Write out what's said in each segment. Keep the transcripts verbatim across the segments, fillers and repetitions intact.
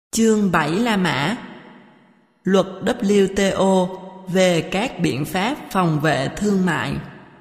Chương bảy La Mã. Luật W T O về các biện pháp phòng vệ thương mại.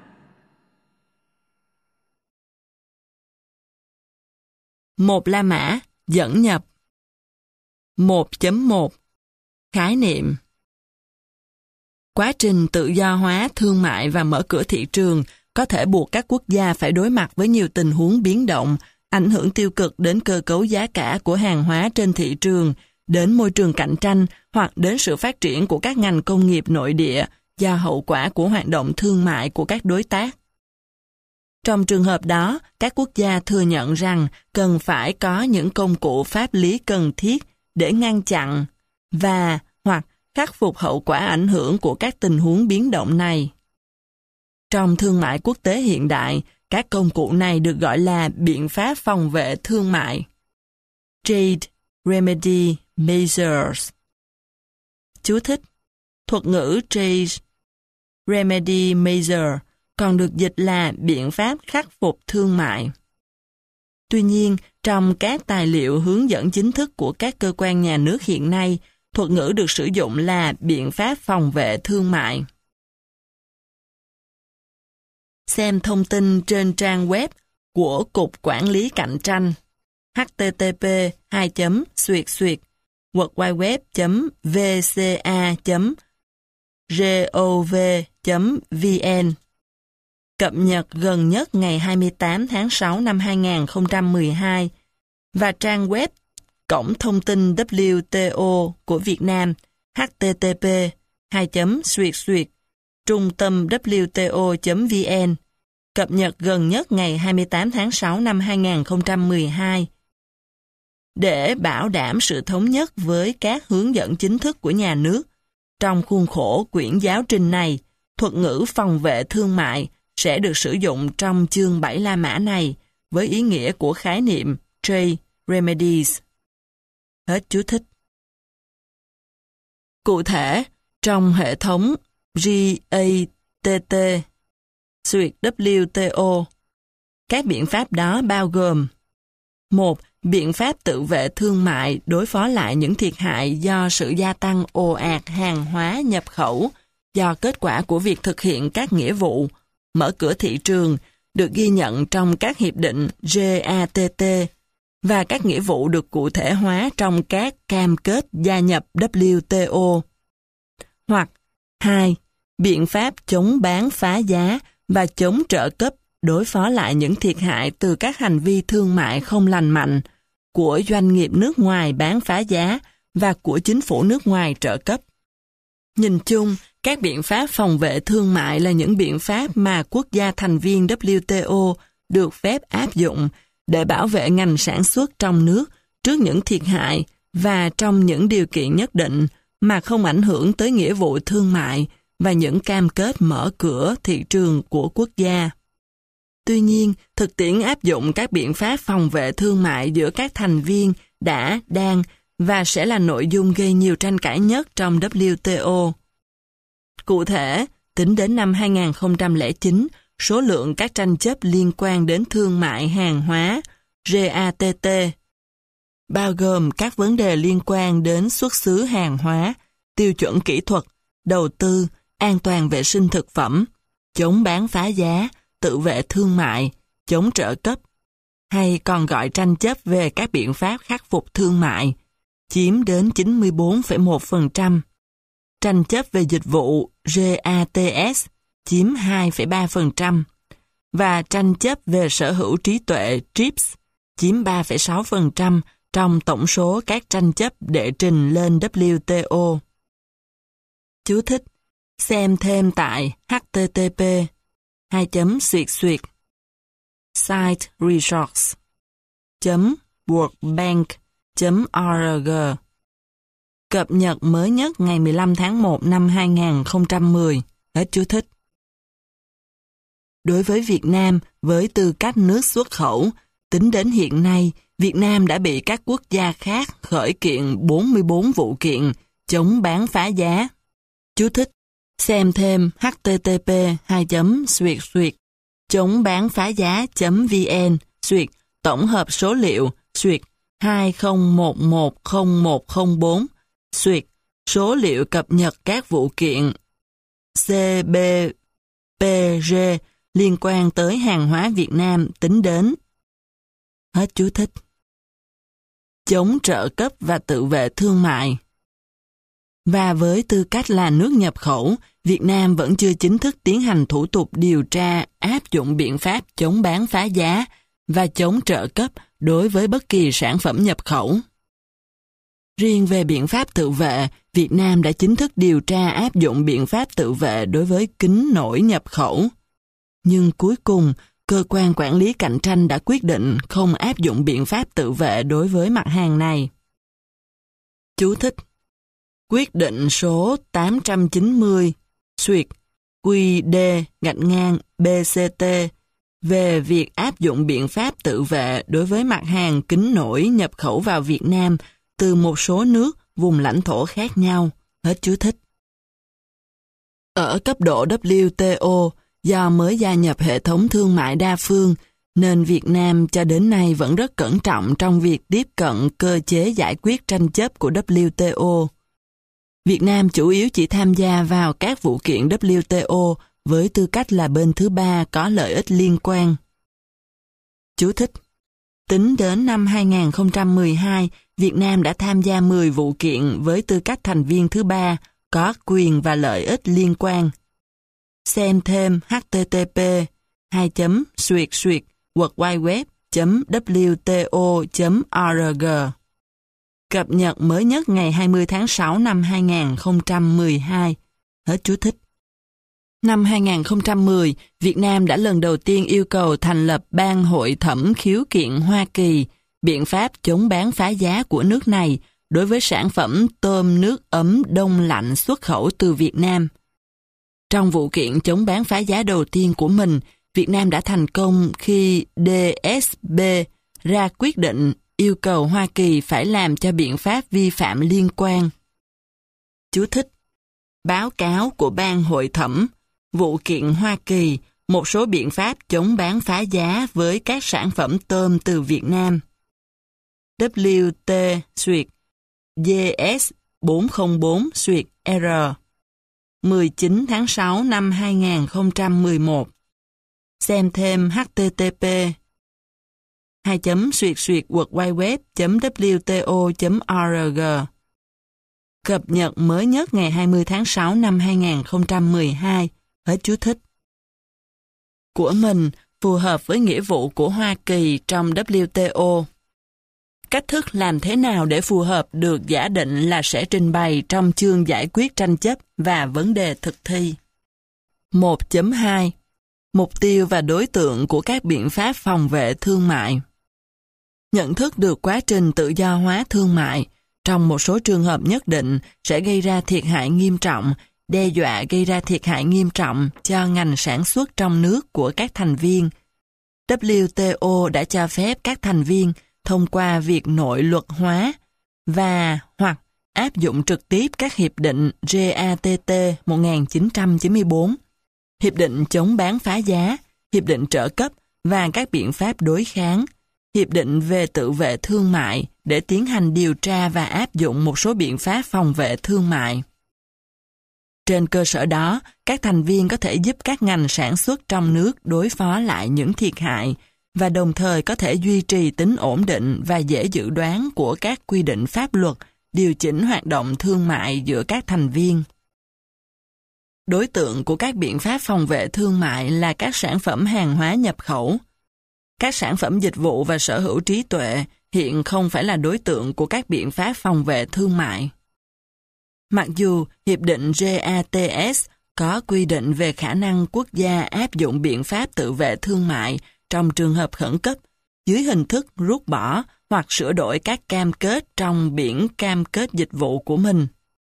một La Mã dẫn nhập. một chấm một Khái niệm. Quá trình tự do hóa thương mại và mở cửa thị trường có thể buộc các quốc gia phải đối mặt với nhiều tình huống biến động, ảnh hưởng tiêu cực đến cơ cấu giá cả của hàng hóa trên thị trường, đến môi trường cạnh tranh hoặc đến sự phát triển của các ngành công nghiệp nội địa do hậu quả của hoạt động thương mại của các đối tác. Trong trường hợp đó, các quốc gia thừa nhận rằng cần phải có những công cụ pháp lý cần thiết để ngăn chặn và hoặc khắc phục hậu quả ảnh hưởng của các tình huống biến động này. Trong thương mại quốc tế hiện đại, các công cụ này được gọi là biện pháp phòng vệ thương mại. Trade Remedy Measures. Chú thích: thuật ngữ Trade Remedy Measure còn được dịch là biện pháp khắc phục thương mại. Tuy nhiên, trong các tài liệu hướng dẫn chính thức của các cơ quan nhà nước hiện nay, thuật ngữ được sử dụng là biện pháp phòng vệ thương mại. Xem thông tin trên trang web của Cục Quản lý Cạnh tranh h t t p hai chấm xuyệt xuyệt world wide web chấm v c a chấm gov chấm v n. Cập nhật gần nhất ngày hai mươi tám tháng sáu năm hai nghìn không trăm mười hai và trang web Cổng thông tin W T O của Việt Nam h t t p hai chấm xuyệt xuyệt trung tâm w t o chấm v n. Cập nhật gần nhất ngày hai mươi tám tháng sáu năm hai nghìn không trăm mười hai. Để bảo đảm sự thống nhất với các hướng dẫn chính thức của nhà nước, trong khuôn khổ quyển giáo trình này, thuật ngữ phòng vệ thương mại sẽ được sử dụng trong chương bảy La Mã này với ý nghĩa của khái niệm Trade Remedies. Hết chú thích. Cụ thể, trong hệ thống G A T T xuyệt W T O, các biện pháp đó bao gồm: một. Biện pháp tự vệ thương mại đối phó lại những thiệt hại do sự gia tăng ồ ạt hàng hóa nhập khẩu do kết quả của việc thực hiện các nghĩa vụ mở cửa thị trường được ghi nhận trong các hiệp định G A T T và các nghĩa vụ được cụ thể hóa trong các cam kết gia nhập W T O. Hoặc hai. Biện pháp chống bán phá giá và chống trợ cấp đối phó lại những thiệt hại từ các hành vi thương mại không lành mạnh của doanh nghiệp nước ngoài bán phá giá và của chính phủ nước ngoài trợ cấp. Nhìn chung, các biện pháp phòng vệ thương mại là những biện pháp mà quốc gia thành viên W T O được phép áp dụng để bảo vệ ngành sản xuất trong nước trước những thiệt hại và trong những điều kiện nhất định mà không ảnh hưởng tới nghĩa vụ thương mại và những cam kết mở cửa thị trường của quốc gia. Tuy nhiên, thực tiễn áp dụng các biện pháp phòng vệ thương mại giữa các thành viên đã, đang và sẽ là nội dung gây nhiều tranh cãi nhất trong W T O. Cụ thể, tính đến năm hai nghìn không trăm lẻ chín, số lượng các tranh chấp liên quan đến thương mại hàng hóa G A T T, bao gồm các vấn đề liên quan đến xuất xứ hàng hóa, tiêu chuẩn kỹ thuật, đầu tư, an toàn vệ sinh thực phẩm, chống bán phá giá, tự vệ thương mại, chống trợ cấp, hay còn gọi tranh chấp về các biện pháp khắc phục thương mại, chiếm đến chín mươi bốn phẩy một phần trăm. Tranh chấp về dịch vụ G A T S chiếm hai phẩy ba phần trăm và tranh chấp về sở hữu trí tuệ T R I P S chiếm ba phẩy sáu phần trăm trong tổng số các tranh chấp đệ trình lên W T O. Chú thích: xem thêm tại h t t p hai chấm xuyệt xuyệt site resource chấm worldbank chấm org. Cập nhật mới nhất ngày mười lăm tháng một năm hai nghìn không trăm mười. Hết chú thích. Đối với Việt Nam, với tư cách nước xuất khẩu, tính đến hiện nay, Việt Nam đã bị các quốc gia khác khởi kiện bốn mươi bốn vụ kiện chống bán phá giá. Chú thích: xem thêm h t t p hai chấm xuyệt xuyệt chống bán phá giá chấm v n xuyệt tổng hợp số liệu xuyệt hai không một một không một không bốn xuyệt số liệu cập nhật các vụ kiện xê bê pê giê liên quan tới hàng hóa Việt Nam tính đến. Hết chú thích. Chống trợ cấp và tự vệ thương mại. Và với tư cách là nước nhập khẩu, Việt Nam vẫn chưa chính thức tiến hành thủ tục điều tra áp dụng biện pháp chống bán phá giá và chống trợ cấp đối với bất kỳ sản phẩm nhập khẩu. Riêng về biện pháp tự vệ, Việt Nam đã chính thức điều tra áp dụng biện pháp tự vệ đối với kính nổi nhập khẩu. Nhưng cuối cùng, cơ quan quản lý cạnh tranh đã quyết định không áp dụng biện pháp tự vệ đối với mặt hàng này. Chú thích. Quyết định số tám trăm chín mươi xuyệt quy đê gạch ngang bê xê tê về việc áp dụng biện pháp tự vệ đối với mặt hàng kính nổi nhập khẩu vào Việt Nam từ một số nước, vùng lãnh thổ khác nhau. Hết chú thích. Ở cấp độ W T O, do mới gia nhập hệ thống thương mại đa phương, nên Việt Nam cho đến nay vẫn rất cẩn trọng trong việc tiếp cận cơ chế giải quyết tranh chấp của W T O. Việt Nam chủ yếu chỉ tham gia vào các vụ kiện W T O với tư cách là bên thứ ba có lợi ích liên quan. Chú thích. Tính đến năm hai nghìn không trăm mười hai, Việt Nam đã tham gia mười vụ kiện với tư cách thành viên thứ ba có quyền và lợi ích liên quan. Xem thêm h t t p hai chấm xuyệt xuyệt world wide web chấm w t o chấm o r g. Cập nhật mới nhất ngày hai mươi tháng sáu năm hai nghìn không trăm mười hai. Hết chú thích. Năm hai nghìn không trăm mười, Việt Nam đã lần đầu tiên yêu cầu thành lập Ban Hội thẩm khiếu kiện Hoa Kỳ, biện pháp chống bán phá giá của nước này đối với sản phẩm tôm nước ấm đông lạnh xuất khẩu từ Việt Nam. Trong vụ kiện chống bán phá giá đầu tiên của mình, Việt Nam đã thành công khi D S B ra quyết định yêu cầu Hoa Kỳ phải làm cho biện pháp vi phạm liên quan. Chú thích. Báo cáo của Ban Hội thẩm, vụ kiện Hoa Kỳ, một số biện pháp chống bán phá giá với các sản phẩm tôm từ Việt Nam. W T xuyệt G S bốn không bốn xuyệt R mười chín tháng sáu năm hai nghìn không trăm mười một. Xem thêm h t t p hai chấm xuyệt xuyệt world wide web chấm w t o chấm o r g. Cập nhật mới nhất ngày hai mươi tháng sáu năm hai nghìn không trăm mười hai. Hết chú thích. Của mình phù hợp với nghĩa vụ của Hoa Kỳ trong W T O. Cách thức làm thế nào để phù hợp được giả định là sẽ trình bày trong chương giải quyết tranh chấp và vấn đề thực thi. một chấm hai. Mục tiêu và đối tượng của các biện pháp phòng vệ thương mại. Nhận thức được quá trình tự do hóa thương mại, trong một số trường hợp nhất định sẽ gây ra thiệt hại nghiêm trọng, đe dọa gây ra thiệt hại nghiêm trọng cho ngành sản xuất trong nước của các thành viên. W T O đã cho phép các thành viên thông qua việc nội luật hóa và hoặc áp dụng trực tiếp các hiệp định G A T T một nghìn chín trăm chín mươi tư, hiệp định chống bán phá giá, hiệp định trợ cấp và các biện pháp đối kháng, hiệp định về tự vệ thương mại để tiến hành điều tra và áp dụng một số biện pháp phòng vệ thương mại. Trên cơ sở đó, các thành viên có thể giúp các ngành sản xuất trong nước đối phó lại những thiệt hại và đồng thời có thể duy trì tính ổn định và dễ dự đoán của các quy định pháp luật, điều chỉnh hoạt động thương mại giữa các thành viên. Đối tượng của các biện pháp phòng vệ thương mại là các sản phẩm hàng hóa nhập khẩu. Các sản phẩm dịch vụ và sở hữu trí tuệ hiện không phải là đối tượng của các biện pháp phòng vệ thương mại. Mặc dù Hiệp định G A T S có quy định về khả năng quốc gia áp dụng biện pháp tự vệ thương mại trong trường hợp khẩn cấp, dưới hình thức rút bỏ hoặc sửa đổi các cam kết trong biển cam kết dịch vụ của mình.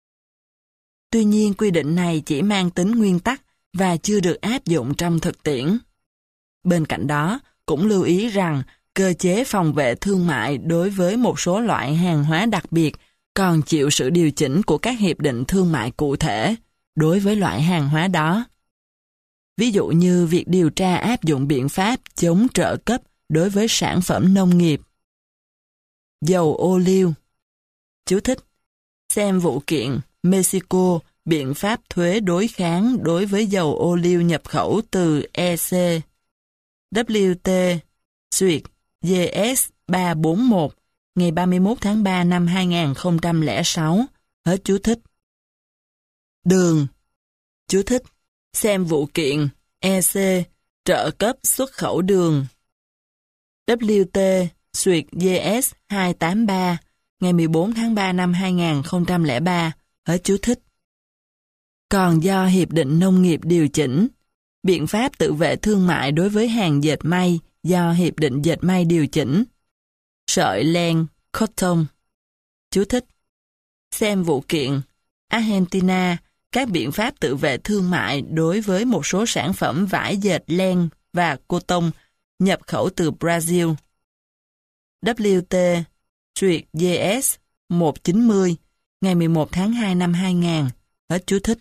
Tuy nhiên, quy định này chỉ mang tính nguyên tắc và chưa được áp dụng trong thực tiễn. Bên cạnh đó, cũng lưu ý rằng cơ chế phòng vệ thương mại đối với một số loại hàng hóa đặc biệt còn chịu sự điều chỉnh của các hiệp định thương mại cụ thể đối với loại hàng hóa đó. Ví dụ như việc điều tra áp dụng biện pháp chống trợ cấp đối với sản phẩm nông nghiệp. Dầu ô liu. Chú thích. Xem vụ kiện Mexico biện pháp thuế đối kháng đối với dầu ô liu nhập khẩu từ e xê. W T Duyệt G S ba bốn mốt ngày ba mươi mốt tháng ba năm hai nghìn không trăm lẻ sáu. Hết chú thích. Đường. Chú thích. Xem vụ kiện e xê trợ cấp xuất khẩu đường. W T Duyệt G S hai tám ba ngày mười bốn tháng ba năm hai nghìn không trăm lẻ ba. Hết chú thích. Còn do Hiệp định Nông nghiệp điều chỉnh, biện pháp tự vệ thương mại đối với hàng dệt may do Hiệp định Dệt may điều chỉnh. Sợi len cotton. Chú thích. Xem vụ kiện Argentina các biện pháp tự vệ thương mại đối với một số sản phẩm vải dệt len và cotton nhập khẩu từ Brazil. W T Duyệt G S một chín mươi ngày mười một tháng hai năm hai nghìn. Hết chú thích.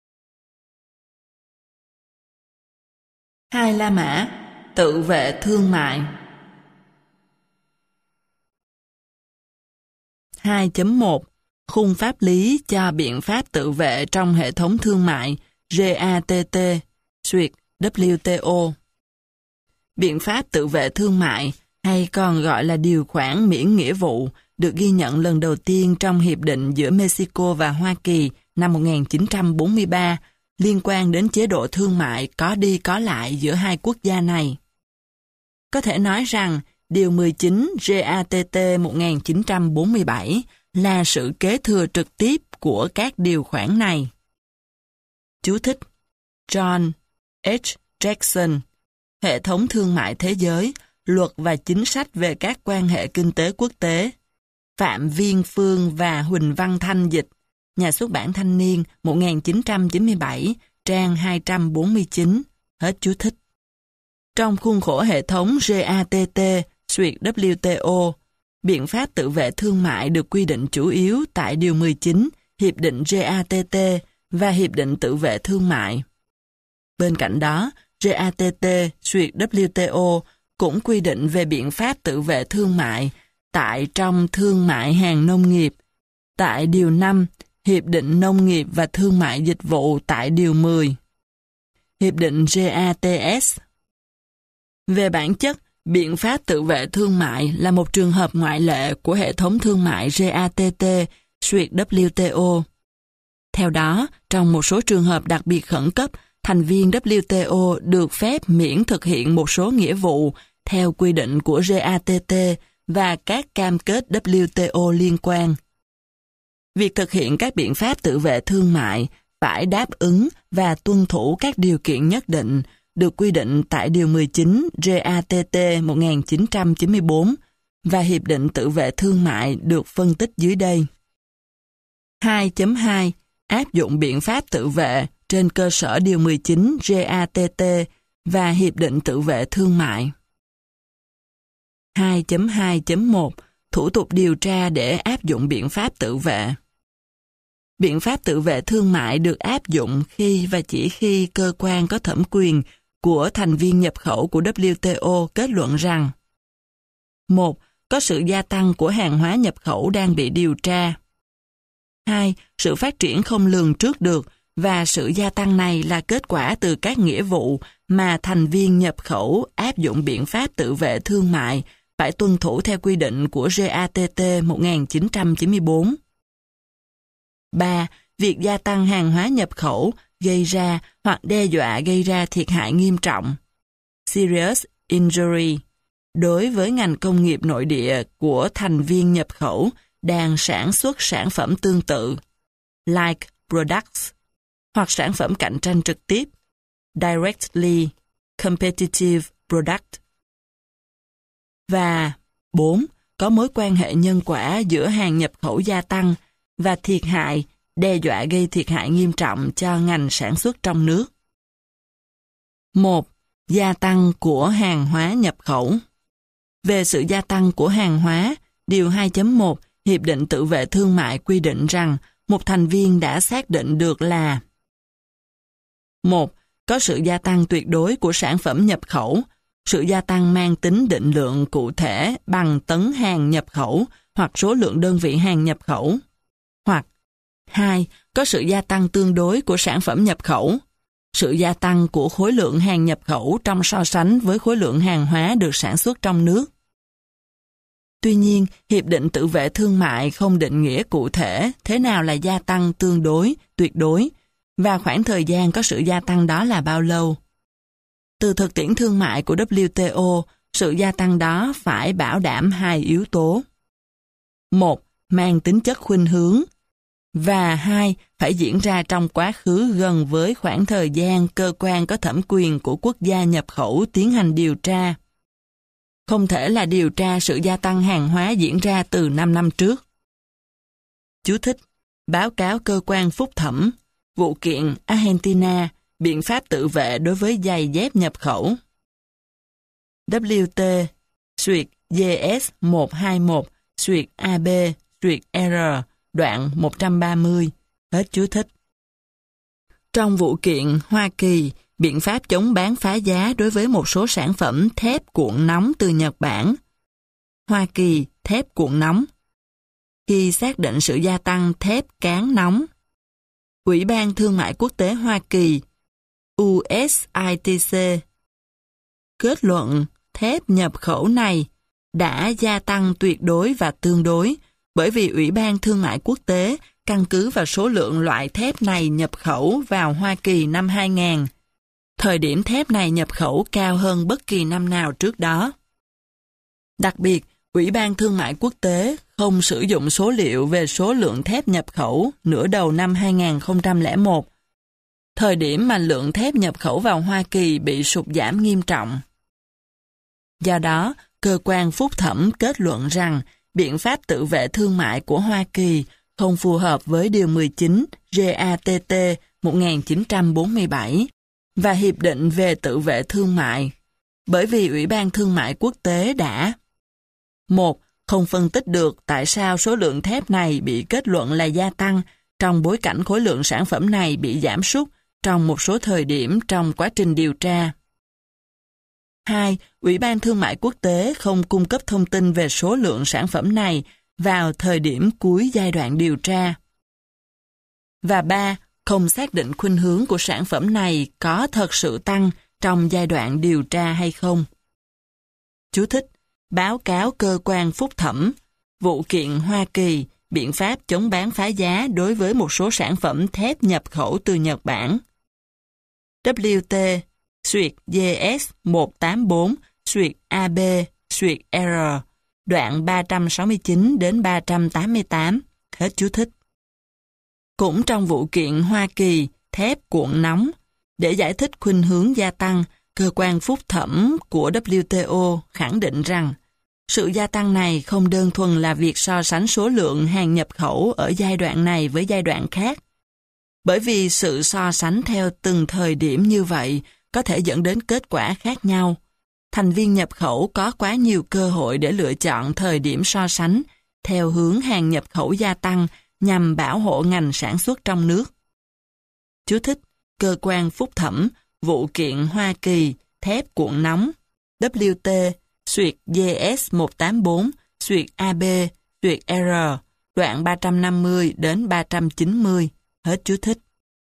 Hai La Mã tự vệ thương mại. hai chấm một Khung pháp lý cho biện pháp tự vệ trong hệ thống thương mại G A T T Duyệt W T O. Biện pháp tự vệ thương mại, hay còn gọi là điều khoản miễn nghĩa vụ, được ghi nhận lần đầu tiên trong Hiệp định giữa Mexico và Hoa Kỳ năm một nghìn chín trăm bốn mươi ba, liên quan đến chế độ thương mại có đi có lại giữa hai quốc gia này. Có thể nói rằng, Điều mười chín G A T T một nghìn chín trăm bốn mươi bảy là sự kế thừa trực tiếp của các điều khoản này. Chú thích. John H. Jackson, Hệ thống thương mại thế giới, luật và chính sách về các quan hệ kinh tế quốc tế. Phạm Viên Phương và Huỳnh Văn Thanh dịch, Nhà xuất bản Thanh niên một nghìn chín trăm chín mươi bảy, trang hai trăm bốn mươi chín. Hết chú thích. Trong khuôn khổ hệ thống G A T T Duyệt W T O, biện pháp tự vệ thương mại được quy định chủ yếu tại Điều mười chín Hiệp định G A T T và Hiệp định tự vệ thương mại. Bên cạnh đó, G A T T Duyệt W T O cũng quy định về biện pháp tự vệ thương mại tại trong thương mại hàng nông nghiệp, tại Điều năm Hiệp định Nông nghiệp và Thương mại Dịch vụ tại Điều mười. Hiệp định G A T S. Về bản chất, biện pháp tự vệ thương mại là một trường hợp ngoại lệ của hệ thống thương mại G A T T Duyệt W T O. Theo đó, trong một số trường hợp đặc biệt khẩn cấp, thành viên W T O được phép miễn thực hiện một số nghĩa vụ theo quy định của G A T T và các cam kết W T O liên quan. Việc thực hiện các biện pháp tự vệ thương mại phải đáp ứng và tuân thủ các điều kiện nhất định được quy định tại Điều mười chín G A T T một nghìn chín trăm chín mươi tư và Hiệp định tự vệ thương mại được phân tích dưới đây. hai chấm hai Áp dụng biện pháp tự vệ trên cơ sở Điều mười chín G A T T và Hiệp định tự vệ thương mại. hai chấm hai chấm một Thủ tục điều tra để áp dụng biện pháp tự vệ. Biện pháp tự vệ thương mại được áp dụng khi và chỉ khi cơ quan có thẩm quyền của thành viên nhập khẩu của W T O kết luận rằng: một. Có sự gia tăng của hàng hóa nhập khẩu đang bị điều tra. hai. Sự phát triển không lường trước được và sự gia tăng này là kết quả từ các nghĩa vụ mà thành viên nhập khẩu áp dụng biện pháp tự vệ thương mại phải tuân thủ theo quy định của G A T T một nghìn chín trăm chín mươi tư. ba. Việc gia tăng hàng hóa nhập khẩu gây ra hoặc đe dọa gây ra thiệt hại nghiêm trọng serious injury đối với ngành công nghiệp nội địa của thành viên nhập khẩu đang sản xuất sản phẩm tương tự like products hoặc sản phẩm cạnh tranh trực tiếp directly competitive product. Và bốn. Có mối quan hệ nhân quả giữa hàng nhập khẩu gia tăng và thiệt hại, đe dọa gây thiệt hại nghiêm trọng cho ngành sản xuất trong nước. một. Gia tăng của hàng hóa nhập khẩu. Về sự gia tăng của hàng hóa, Điều hai chấm một Hiệp định tự vệ thương mại quy định rằng một thành viên đã xác định được là: một. Có sự gia tăng tuyệt đối của sản phẩm nhập khẩu, sự gia tăng mang tính định lượng cụ thể bằng tấn hàng nhập khẩu hoặc số lượng đơn vị hàng nhập khẩu. Hoặc hai. Có sự gia tăng tương đối của sản phẩm nhập khẩu. Sự gia tăng của khối lượng hàng nhập khẩu trong so sánh với khối lượng hàng hóa được sản xuất trong nước. Tuy nhiên, Hiệp định Tự vệ Thương mại không định nghĩa cụ thể thế nào là gia tăng tương đối, tuyệt đối, và khoảng thời gian có sự gia tăng đó là bao lâu. Từ thực tiễn thương mại của W T O, sự gia tăng đó phải bảo đảm hai yếu tố. Một, mang tính chất khuynh hướng, và hai, phải diễn ra trong quá khứ gần với khoảng thời gian cơ quan có thẩm quyền của quốc gia nhập khẩu tiến hành điều tra. Không thể là điều tra sự gia tăng hàng hóa diễn ra từ năm năm trước. Chú thích: báo cáo cơ quan phúc thẩm, vụ kiện Argentina, biện pháp tự vệ đối với giày dép nhập khẩu. W T xuyệt G S một hai một xuyệt A B xuyệt R đoạn một trăm ba mươi. Hết chú thích. Trong vụ kiện Hoa Kỳ, biện pháp chống bán phá giá đối với một số sản phẩm thép cuộn nóng từ Nhật Bản. Hoa Kỳ thép cuộn nóng. Khi xác định sự gia tăng thép cán nóng, Ủy ban Thương mại Quốc tế Hoa Kỳ U S I T C kết luận thép nhập khẩu này đã gia tăng tuyệt đối và tương đối bởi vì Ủy ban Thương mại Quốc tế căn cứ vào số lượng loại thép này nhập khẩu vào Hoa Kỳ năm hai nghìn. Thời điểm thép này nhập khẩu cao hơn bất kỳ năm nào trước đó. Đặc biệt, Ủy ban Thương mại Quốc tế không sử dụng số liệu về số lượng thép nhập khẩu nửa đầu năm hai nghìn không trăm lẻ một, thời điểm mà lượng thép nhập khẩu vào Hoa Kỳ bị sụt giảm nghiêm trọng. Do đó, cơ quan phúc thẩm kết luận rằng biện pháp tự vệ thương mại của Hoa Kỳ không phù hợp với Điều mười chín G A T T một nghìn chín trăm bốn mươi bảy và Hiệp định về tự vệ thương mại, bởi vì Ủy ban Thương mại Quốc tế đã: một. Không phân tích được tại sao số lượng thép này bị kết luận là gia tăng trong bối cảnh khối lượng sản phẩm này bị giảm sút trong một số thời điểm trong quá trình điều tra. hai. Ủy ban Thương mại Quốc tế không cung cấp thông tin về số lượng sản phẩm này vào thời điểm cuối giai đoạn điều tra. Và ba. Không xác định khuynh hướng của sản phẩm này có thật sự tăng trong giai đoạn điều tra hay không. Chú thích: báo cáo cơ quan phúc thẩm, vụ kiện Hoa Kỳ, biện pháp chống bán phá giá đối với một số sản phẩm thép nhập khẩu từ Nhật Bản. W T xuyệt G S một tám bốn xuyệt A B xuyệt R đoạn ba trăm sáu mươi chín đến ba trăm tám mươi tám. Hết chú thích. Cũng trong vụ kiện Hoa Kỳ thép cuộn nóng, để giải thích khuynh hướng gia tăng, cơ quan phúc thẩm của W T O khẳng định rằng sự gia tăng này không đơn thuần là việc so sánh số lượng hàng nhập khẩu ở giai đoạn này với giai đoạn khác, bởi vì sự so sánh theo từng thời điểm như vậy có thể dẫn đến kết quả khác nhau. Thành viên nhập khẩu có quá nhiều cơ hội để lựa chọn thời điểm so sánh theo hướng hàng nhập khẩu gia tăng nhằm bảo hộ ngành sản xuất trong nước. Chú thích: cơ quan phúc thẩm, vụ kiện Hoa Kỳ, thép cuộn nóng, W T xuyệt G S một tám bốn xuyệt A B xuyệt R đoạn ba trăm năm mươi đến ba trăm chín mươi. Hết chú thích.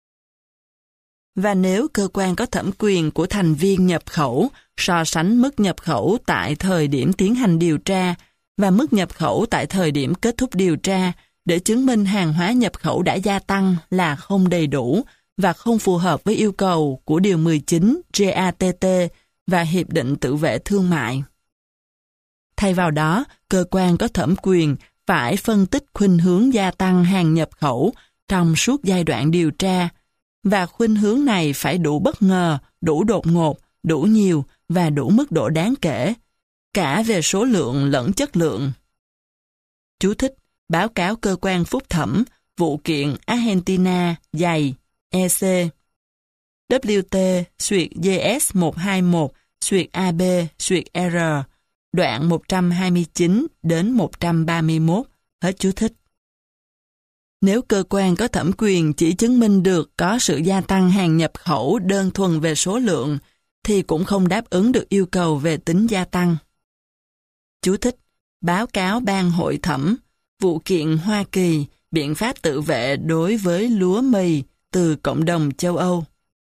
Và nếu cơ quan có thẩm quyền của thành viên nhập khẩu so sánh mức nhập khẩu tại thời điểm tiến hành điều tra và mức nhập khẩu tại thời điểm kết thúc điều tra để chứng minh hàng hóa nhập khẩu đã gia tăng là không đầy đủ và không phù hợp với yêu cầu của Điều mười chín G A T T và Hiệp định Tự vệ Thương mại. Thay vào đó, cơ quan có thẩm quyền phải phân tích khuynh hướng gia tăng hàng nhập khẩu trong suốt giai đoạn điều tra, và khuynh hướng này phải đủ bất ngờ, đủ đột ngột, đủ nhiều và đủ mức độ đáng kể, cả về số lượng lẫn chất lượng. Chú thích: báo cáo cơ quan phúc thẩm, vụ kiện Argentina, giày, E C. W T xuyệt G S một hai một xuyệt A B xuyệt R đoạn một trăm hai mươi chín đến một trăm ba mươi mốt. Hết chú thích. Nếu cơ quan có thẩm quyền chỉ chứng minh được có sự gia tăng hàng nhập khẩu đơn thuần về số lượng, thì cũng không đáp ứng được yêu cầu về tính gia tăng. Chú thích: báo cáo ban hội thẩm, vụ kiện Hoa Kỳ, biện pháp tự vệ đối với lúa mì từ cộng đồng châu Âu.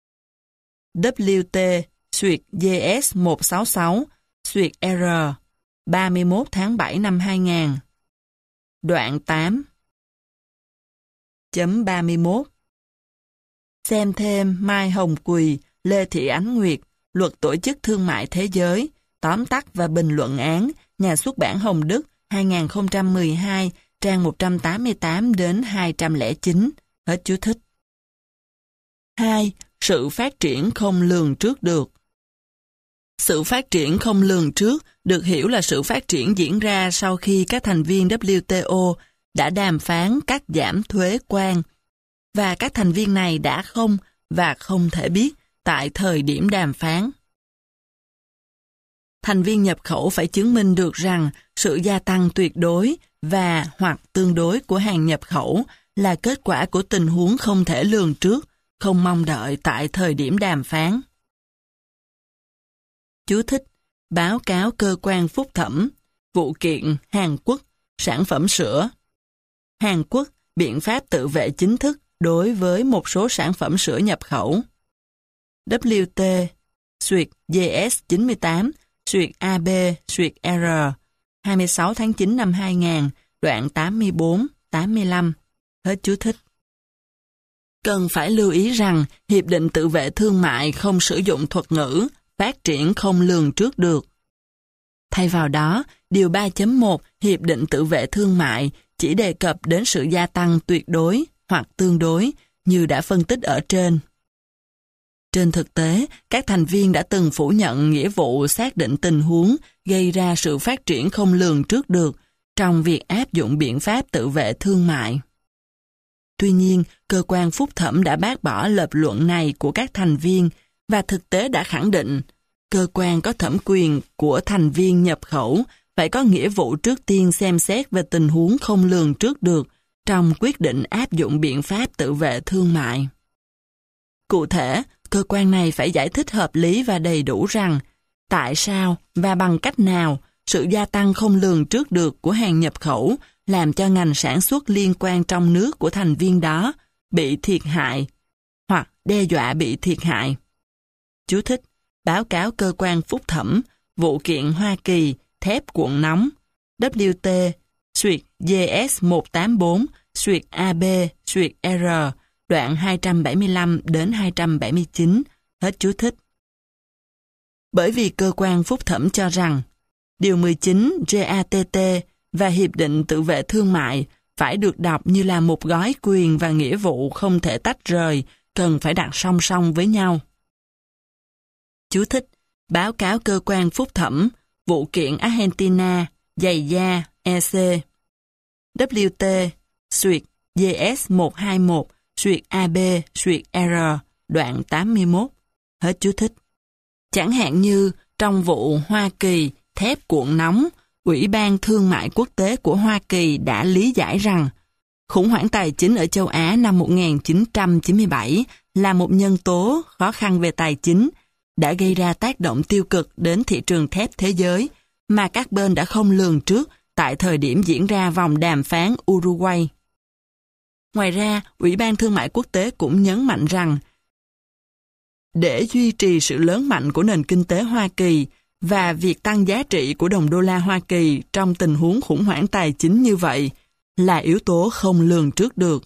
W T G S một sáu sáu R ba mươi mốt tháng bảy năm hai nghìn. Đoạn tám chấm ba mươi mốt. Xem thêm Mai Hồng Quỳ, Lê Thị Ánh Nguyệt, Luật Tổ chức Thương mại Thế giới, tóm tắt và bình luận án, nhà xuất bản Hồng Đức, hai nghìn không trăm mười hai, trang một trăm tám mươi tám đến hai trăm lẻ chín. Hết chú thích. hai. Sự phát triển không lường trước được. Sự phát triển không lường trước được hiểu là sự phát triển diễn ra sau khi các thành viên W T O đã đàm phán cắt giảm thuế quan, và các thành viên này đã không và không thể biết tại thời điểm đàm phán. Thành viên nhập khẩu phải chứng minh được rằng sự gia tăng tuyệt đối và hoặc tương đối của hàng nhập khẩu là kết quả của tình huống không thể lường trước, không mong đợi tại thời điểm đàm phán. Chú thích: báo cáo cơ quan phúc thẩm, vụ kiện Hàn Quốc, sản phẩm sữa. Hàn Quốc, biện pháp tự vệ chính thức đối với một số sản phẩm sữa nhập khẩu. W T G S chín mươi tám A B R hai mươi sáu tháng chín năm hai nghìn, đoạn tám mươi bốn tám mươi lăm. Hết chú thích. Cần phải lưu ý rằng Hiệp định Tự vệ Thương mại không sử dụng thuật ngữ phát triển không lường trước được. Thay vào đó, Điều ba chấm một Hiệp định Tự vệ Thương mại chỉ đề cập đến sự gia tăng tuyệt đối hoặc tương đối như đã phân tích ở trên. Trên thực tế, các thành viên đã từng phủ nhận nghĩa vụ xác định tình huống gây ra sự phát triển không lường trước được trong việc áp dụng biện pháp tự vệ thương mại. Tuy nhiên, cơ quan phúc thẩm đã bác bỏ lập luận này của các thành viên và thực tế đã khẳng định cơ quan có thẩm quyền của thành viên nhập khẩu phải có nghĩa vụ trước tiên xem xét về tình huống không lường trước được trong quyết định áp dụng biện pháp tự vệ thương mại. Cụ thể, cơ quan này phải giải thích hợp lý và đầy đủ rằng tại sao và bằng cách nào sự gia tăng không lường trước được của hàng nhập khẩu làm cho ngành sản xuất liên quan trong nước của thành viên đó bị thiệt hại hoặc đe dọa bị thiệt hại. Chú thích: báo cáo cơ quan phúc thẩm, vụ kiện Hoa Kỳ, thép cuộn nóng, W T G S một tám bốn A B R, đoạn hai trăm bảy mươi lăm đến hai trăm bảy mươi chín. Hết chú thích. Bởi vì cơ quan phúc thẩm cho rằng Điều mười chín G A T T và Hiệp định Tự vệ Thương mại phải được đọc như là một gói quyền và nghĩa vụ không thể tách rời, cần phải đặt song song với nhau. Chú thích: báo cáo cơ quan phúc thẩm, vụ kiện Argentina, giày da, E C, W T G S một hai một A B R, đoạn tám mươi mốt. Hết chú thích. Chẳng hạn như trong vụ Hoa Kỳ, thép cuộn nóng, Ủy ban Thương mại Quốc tế của Hoa Kỳ đã lý giải rằng khủng hoảng tài chính ở châu Á năm một nghìn chín trăm chín mươi bảy là một nhân tố khó khăn về tài chính, đã gây ra tác động tiêu cực đến thị trường thép thế giới mà các bên đã không lường trước tại thời điểm diễn ra vòng đàm phán Uruguay. Ngoài ra, Ủy ban Thương mại Quốc tế cũng nhấn mạnh rằng để duy trì sự lớn mạnh của nền kinh tế Hoa Kỳ và việc tăng giá trị của đồng đô la Hoa Kỳ trong tình huống khủng hoảng tài chính như vậy là yếu tố không lường trước được.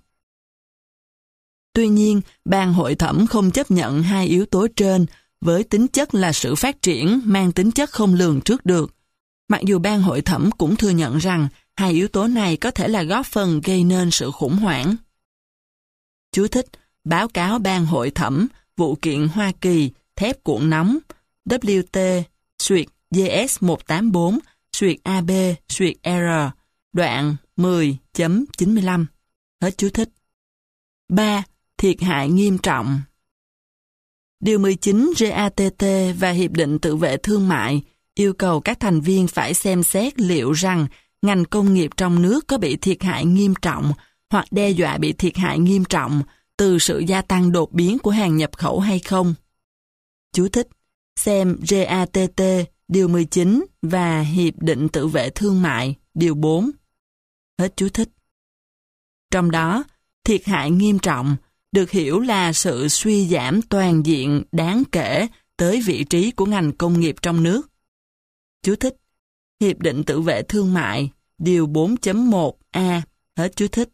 Tuy nhiên, ban hội thẩm không chấp nhận hai yếu tố trên với tính chất là sự phát triển mang tính chất không lường trước được, mặc dù ban hội thẩm cũng thừa nhận rằng hai yếu tố này có thể là góp phần gây nên sự khủng hoảng. Chú thích: báo cáo ban hội thẩm, vụ kiện Hoa Kỳ, thép cuộn nóng, W T G S một tám bốn A B R, đoạn mười chấm chín mươi lăm. Hết chú thích. ba. Thiệt hại nghiêm trọng. Điều mười chín G A T T và Hiệp định Tự vệ Thương mại yêu cầu các thành viên phải xem xét liệu rằng ngành công nghiệp trong nước có bị thiệt hại nghiêm trọng hoặc đe dọa bị thiệt hại nghiêm trọng từ sự gia tăng đột biến của hàng nhập khẩu hay không. Chú thích: xem rờ a tê tê điều mười chín và Hiệp định Tự vệ Thương mại điều bốn. Hết chú thích. Trong đó, thiệt hại nghiêm trọng được hiểu là sự suy giảm toàn diện đáng kể tới vị trí của ngành công nghiệp trong nước. Chú thích. Hiệp định Tự vệ Thương mại điều bốn chấm một a. Hết chú thích.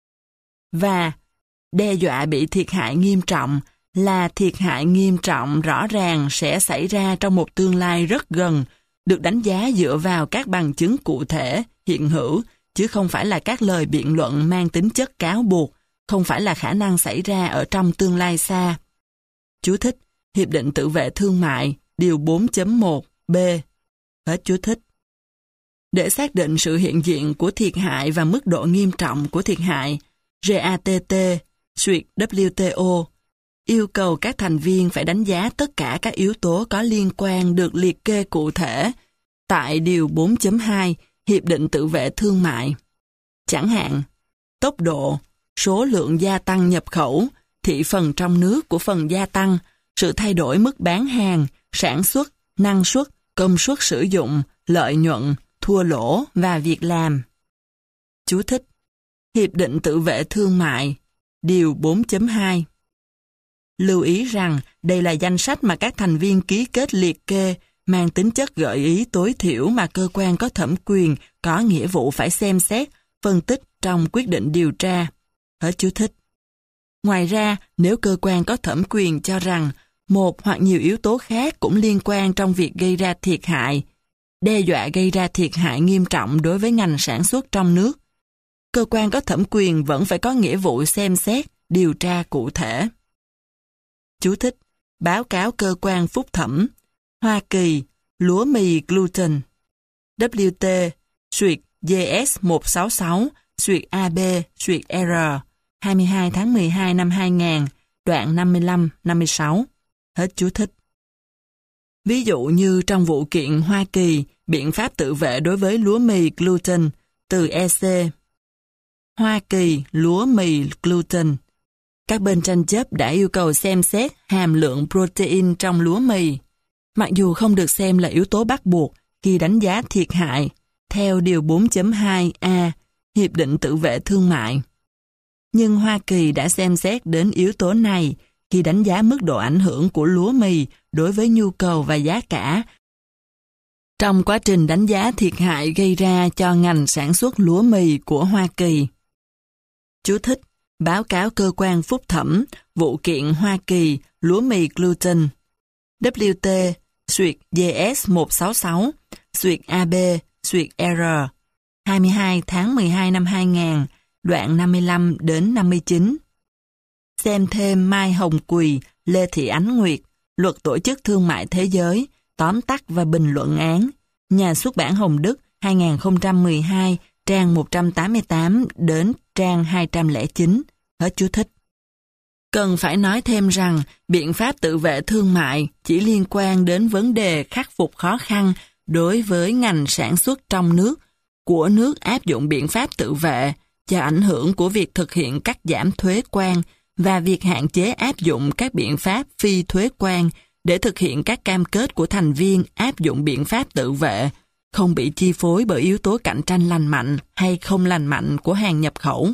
Và đe dọa bị thiệt hại nghiêm trọng là thiệt hại nghiêm trọng rõ ràng sẽ xảy ra trong một tương lai rất gần, được đánh giá dựa vào các bằng chứng cụ thể, hiện hữu, chứ không phải là các lời biện luận mang tính chất cáo buộc, không phải là khả năng xảy ra ở trong tương lai xa. Chú thích. Hiệp định Tự vệ Thương mại điều bốn chấm một b. Hết chú thích. Để xác định sự hiện diện của thiệt hại và mức độ nghiêm trọng của thiệt hại, rờ a tê tê, xuyệt vê kép tê o, yêu cầu các thành viên phải đánh giá tất cả các yếu tố có liên quan được liệt kê cụ thể tại điều bốn chấm hai Hiệp định Tự vệ Thương mại. Chẳng hạn, tốc độ, số lượng gia tăng nhập khẩu, thị phần trong nước của phần gia tăng, sự thay đổi mức bán hàng, sản xuất, năng suất, công suất sử dụng, lợi nhuận, thua lỗ và việc làm. Chú thích. Hiệp định Tự vệ Thương mại, điều bốn chấm hai. Lưu ý rằng đây là danh sách mà các thành viên ký kết liệt kê mang tính chất gợi ý tối thiểu mà cơ quan có thẩm quyền có nghĩa vụ phải xem xét, phân tích trong quyết định điều tra. Hết chú thích. Ngoài ra, nếu cơ quan có thẩm quyền cho rằng một hoặc nhiều yếu tố khác cũng liên quan trong việc gây ra thiệt hại, đe dọa gây ra thiệt hại nghiêm trọng đối với ngành sản xuất trong nước, cơ quan có thẩm quyền vẫn phải có nghĩa vụ xem xét, điều tra cụ thể. Chú thích. Báo cáo cơ quan phúc thẩm. Hoa Kỳ, lúa mì gluten. vê kép tê, xuyệt giê ét một sáu sáu, xuyệt a bê, xuyệt R, hai mươi hai tháng mười hai năm hai nghìn, đoạn năm mươi lăm năm mươi sáu. Hết chú thích. Ví dụ như trong vụ kiện Hoa Kỳ, biện pháp tự vệ đối với lúa mì gluten, từ e xê. Hoa Kỳ, lúa mì gluten. Các bên tranh chấp đã yêu cầu xem xét hàm lượng protein trong lúa mì, mặc dù không được xem là yếu tố bắt buộc khi đánh giá thiệt hại, theo điều bốn chấm hai a Hiệp định Tự vệ Thương mại. Nhưng Hoa Kỳ đã xem xét đến yếu tố này khi đánh giá mức độ ảnh hưởng của lúa mì đối với nhu cầu và giá cả trong quá trình đánh giá thiệt hại gây ra cho ngành sản xuất lúa mì của Hoa Kỳ. Chú thích. Báo cáo cơ quan phúc thẩm, vụ kiện Hoa Kỳ, lúa mì gluten. vê kép tê, xuyệt giê ét một sáu sáu, xuyệt a bê, xuyệt R, hai mươi hai tháng mười hai năm hai nghìn, đoạn năm mươi lăm đến năm mươi chín. Xem thêm Mai Hồng Quỳ, Lê Thị Ánh Nguyệt, Luật Tổ chức Thương mại Thế giới, tóm tắt và bình luận án, Nhà xuất bản Hồng Đức, hai nghìn không trăm mười hai, trang một trăm tám mươi tám đến trang hai trăm lẻ chín. Hết chú thích. Cần phải nói thêm rằng, biện pháp tự vệ thương mại chỉ liên quan đến vấn đề khắc phục khó khăn đối với ngành sản xuất trong nước, của nước áp dụng biện pháp tự vệ, do ảnh hưởng của việc thực hiện cắt giảm thuế quan và việc hạn chế áp dụng các biện pháp phi thuế quan để thực hiện các cam kết của thành viên áp dụng biện pháp tự vệ, không bị chi phối bởi yếu tố cạnh tranh lành mạnh hay không lành mạnh của hàng nhập khẩu.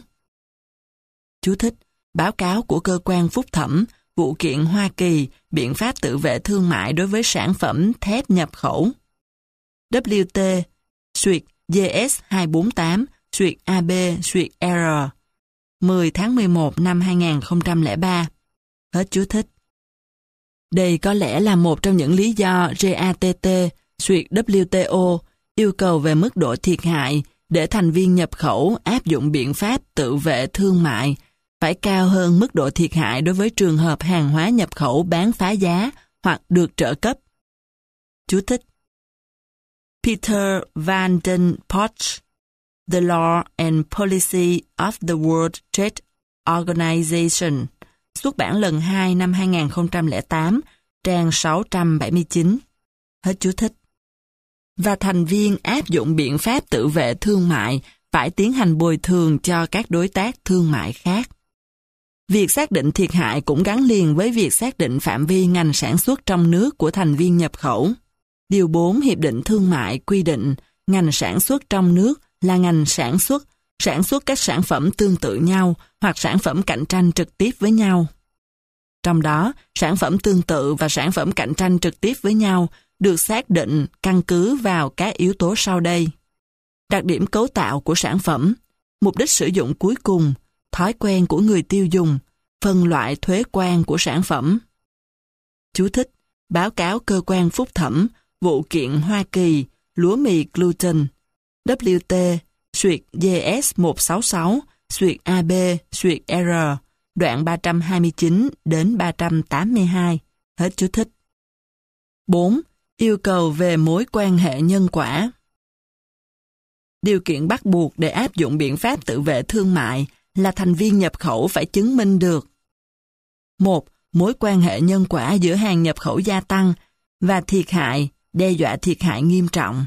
Chú thích. Báo cáo của cơ quan phúc thẩm, vụ kiện Hoa Kỳ, biện pháp tự vệ thương mại đối với sản phẩm thép nhập khẩu. vê kép tê, xuyệt giê ét hai bốn tám, xuyệt a bê, xuyệt R, mười tháng mười một năm hai nghìn không trăm lẻ ba. Hết chú thích. Đây có lẽ là một trong những lý do rờ a tê tê, xuyệt vê kép tê o, yêu cầu về mức độ thiệt hại để thành viên nhập khẩu áp dụng biện pháp tự vệ thương mại phải cao hơn mức độ thiệt hại đối với trường hợp hàng hóa nhập khẩu bán phá giá hoặc được trợ cấp. Chú thích. Peter Van den Posch, The Law and Policy of the World Trade Organization, xuất bản lần hai năm hai nghìn không trăm lẻ tám, trang sáu trăm bảy mươi chín. Hết chú thích. Và thành viên áp dụng biện pháp tự vệ thương mại phải tiến hành bồi thường cho các đối tác thương mại khác. Việc xác định thiệt hại cũng gắn liền với việc xác định phạm vi ngành sản xuất trong nước của thành viên nhập khẩu. Điều bốn Hiệp định Thương mại quy định ngành sản xuất trong nước là ngành sản xuất, sản xuất các sản phẩm tương tự nhau hoặc sản phẩm cạnh tranh trực tiếp với nhau. Trong đó, sản phẩm tương tự và sản phẩm cạnh tranh trực tiếp với nhau được xác định căn cứ vào các yếu tố sau đây. Đặc điểm cấu tạo của sản phẩm, mục đích sử dụng cuối cùng, thói quen của người tiêu dùng, phân loại thuế quan của sản phẩm. Chú thích: Báo cáo cơ quan phúc thẩm, vụ kiện Hoa Kỳ, lúa mì gluten, W T G S một sáu sáu A B R, đoạn ba trăm hai mươi chín đến ba trăm tám mươi hai. Hết chú thích. bốn. Yêu cầu về mối quan hệ nhân quả. Điều kiện bắt buộc để áp dụng biện pháp tự vệ thương mại là thành viên nhập khẩu phải chứng minh được: một. Mối quan hệ nhân quả giữa hàng nhập khẩu gia tăng và thiệt hại, đe dọa thiệt hại nghiêm trọng.